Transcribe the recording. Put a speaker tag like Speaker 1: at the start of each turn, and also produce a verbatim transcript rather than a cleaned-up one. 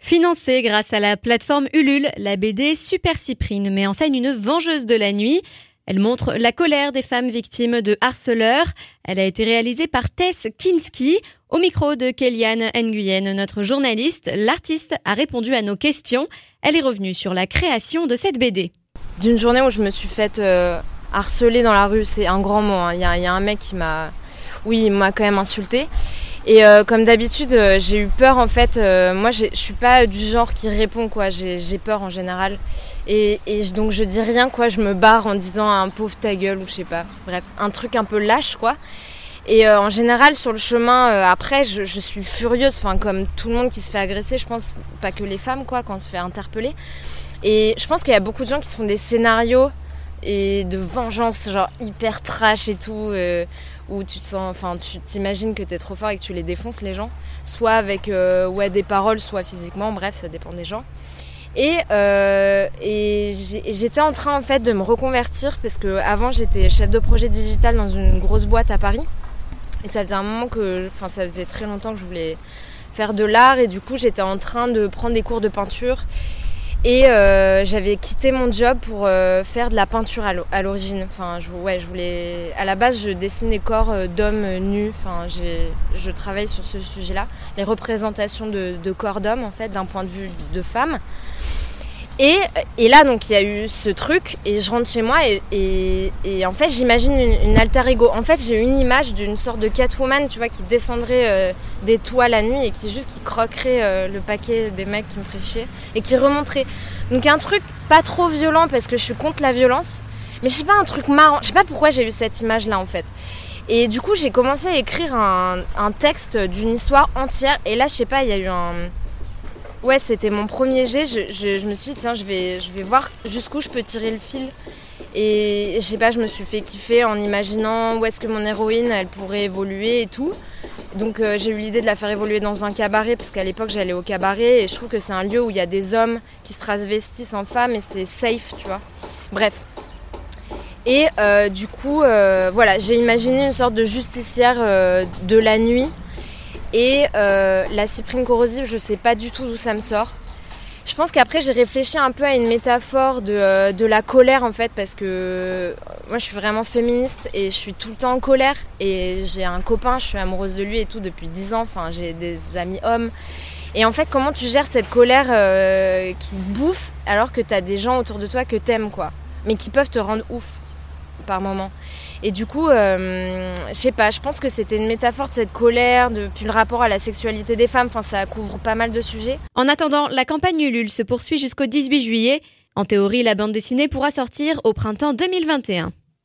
Speaker 1: Financée grâce à la plateforme Ulule, la B D Super Cyprine met en scène une vengeuse de la nuit. Elle montre la colère des femmes victimes de harceleurs. Elle a été réalisée par Tess Kinski. Au micro de Kéliane Nguyen, notre journaliste, l'artiste a répondu à nos questions. Elle est revenue sur la création de cette B D.
Speaker 2: D'une journée où je me suis faite euh, harceler dans la rue, c'est un grand mot. Hein. Il y a, il y a un mec qui m'a, oui, il m'a quand même insultée. Et euh, comme d'habitude, euh, j'ai eu peur en fait. Euh, moi, je suis pas du genre qui répond quoi. J'ai, j'ai peur en général. Et, et donc je dis rien quoi. Je me barre en disant un pauvre ta gueule ou je sais pas. Bref, un truc un peu lâche quoi. Et euh, en général, sur le chemin, euh, après, je, je suis furieuse. Enfin, comme tout le monde qui se fait agresser, je pense pas que les femmes quoi, quand on se fait interpeller. Et je pense qu'il y a beaucoup de gens qui se font des scénarios et de vengeance genre hyper trash et tout. Euh, où tu te sens, enfin, tu t'imagines que t'es trop fort et que tu les défonces les gens, soit avec euh, ouais, des paroles, soit physiquement, bref, ça dépend des gens. Et, euh, et j'étais en train en fait de me reconvertir parce que avant j'étais chef de projet digital dans une grosse boîte à Paris et ça faisait un moment que, enfin ça faisait très longtemps que je voulais faire de l'art et du coup j'étais en train de prendre des cours de peinture. Et euh, j'avais quitté mon job pour euh, faire de la peinture à l'origine. Enfin, je, ouais, je voulais. À la base, je dessine des corps euh, d'hommes nus. Enfin, j'ai, je travaille sur ce sujet-là, les représentations de, de corps d'hommes en fait, d'un point de vue de femme. Et, et là, donc, il y a eu ce truc, et je rentre chez moi, et, et, et en fait, j'imagine une, une alter ego. En fait, j'ai une image d'une sorte de Catwoman, tu vois, qui descendrait euh, des toits la nuit, et qui juste qui croquerait euh, le paquet des mecs qui me feraient chier, et qui remonterait. Donc, un truc pas trop violent, parce que je suis contre la violence, mais je sais pas, un truc marrant. Je sais pas pourquoi j'ai eu cette image-là, en fait. Et du coup, j'ai commencé à écrire un, un texte d'une histoire entière, et là, je sais pas, il y a eu un... Ouais, c'était mon premier jet. Je, je, je me suis dit, tiens, je vais, je vais voir jusqu'où je peux tirer le fil. Et, et je sais pas, je me suis fait kiffer en imaginant où est-ce que mon héroïne, elle pourrait évoluer et tout. Donc euh, j'ai eu l'idée de la faire évoluer dans un cabaret, parce qu'à l'époque, j'allais au cabaret. Et je trouve que c'est un lieu où il y a des hommes qui se transvestissent en femmes et c'est safe, tu vois. Bref. Et euh, du coup, euh, voilà, j'ai imaginé une sorte de justicière euh, de la nuit. Et euh, la cyprine corrosive, je sais pas du tout d'où ça me sort. Je pense qu'après, j'ai réfléchi un peu à une métaphore de, euh, de la colère, en fait, parce que moi, je suis vraiment féministe et je suis tout le temps en colère. Et j'ai un copain, je suis amoureuse de lui et tout depuis dix ans. Enfin, j'ai des amis hommes. Et en fait, comment tu gères cette colère euh, qui te bouffe alors que t'as des gens autour de toi que t'aimes, quoi, mais qui peuvent te rendre ouf par moment. Et du coup, euh, je sais pas, je pense que c'était une métaphore de cette colère, de, puis le rapport à la sexualité des femmes, enfin ça couvre pas mal de sujets.
Speaker 1: En attendant, la campagne Ulule se poursuit jusqu'au dix-huit juillet. En théorie, la bande dessinée pourra sortir au printemps deux mille vingt et un.